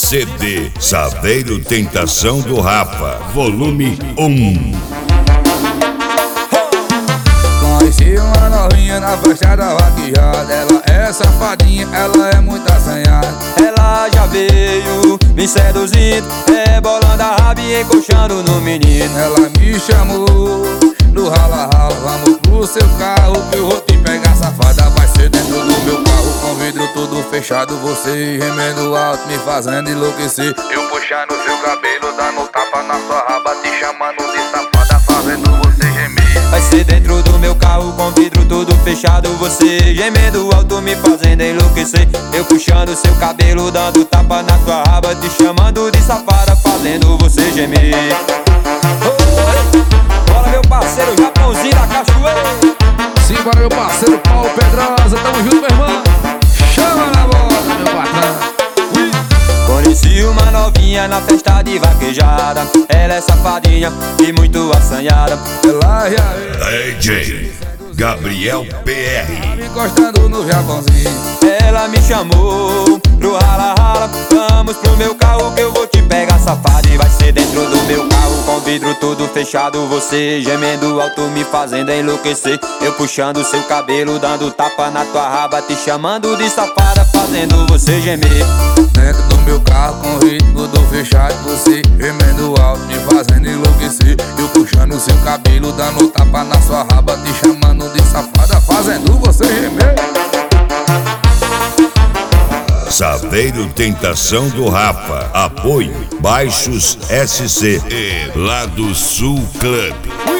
CD Saveiro Tentação do Rafa, volume 1. Conheci uma novinha na festa da vaquejada. Ela é safadinha, ela é muito assanhada. Ela já veio me seduzindo, rebolando a raba e encoxando no menino. Ela me chamou no rala-rala, vamos pro seu carro que eu vou te pegar, safada. Vai ser dentro do meu carro, com vidro tudo fechado. Você gemendo alto, me fazendo enlouquecer. Eu puxando seu cabelo, dando tapa na sua raba, te chamando de safada, fazendo você gemer. Vai ser dentro do meu carro, com vidro tudo fechado. Você gemendo alto, me fazendo enlouquecer. Eu puxando seu cabelo, dando tapa na tua raba, te chamando de safada, fazendo você gemer. Bora, meu parceiro Japãozinho da Cachoeira. Simbora, meu parceiro Paulo Pedrosa, tamo junto, meu irmão. Chama na bola, meu patrão. Conheci uma novinha na festa de vaquejada. Ela é safadinha e muito assanhada. Ela já DJ Gabriel PR, encostando no Japãozinho. Ela me chamou pro rala-rala, vamos pro meu carro que eu vou te pegar, safada. E vai ser dentro do meu carro, com vidro tudo fechado. Você gemendo alto, me fazendo enlouquecer. Eu puxando seu cabelo, dando tapa na tua raba, te chamando de safada, fazendo você gemer. Dentro do meu carro, com ritmo tudo fechado. Você gemendo alto, me fazendo enlouquecer. Eu puxando seu cabelo, dando tapa na sua raba, te chamando de safada, fazendo você gemer. Saveiro Tentação do Rafa, apoio Baixos SC e Lado Sul Club.